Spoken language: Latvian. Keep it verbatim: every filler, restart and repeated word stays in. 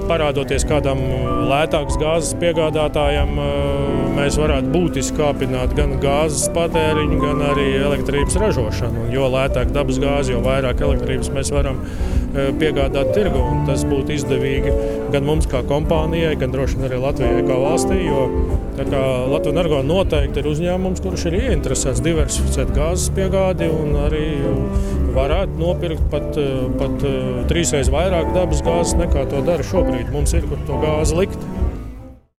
parādoties kādam lētāks gāzes piegādātājam, mēs varētu būtiski kāpināt gan gāzes patēriņu, gan arī elektrības ražošanu. Jo lētāk dabas gāze, jo vairāk elektrības mēs varam piegādāt tirgu. Un tas būtu izdevīgi gan mums kā kompānijai, gan droši vien arī Latvijai kā valstī, jo tā kā Latvenergo noteikti ir uzņēmums, kurš ir ieinteresēts diversificēt gāzes piegādi un arī varētu nopirkt pat, pat trīsreiz vairāk dabas gāzes nekā to dara šobrīd. Mums ir, kur to gāzi likt.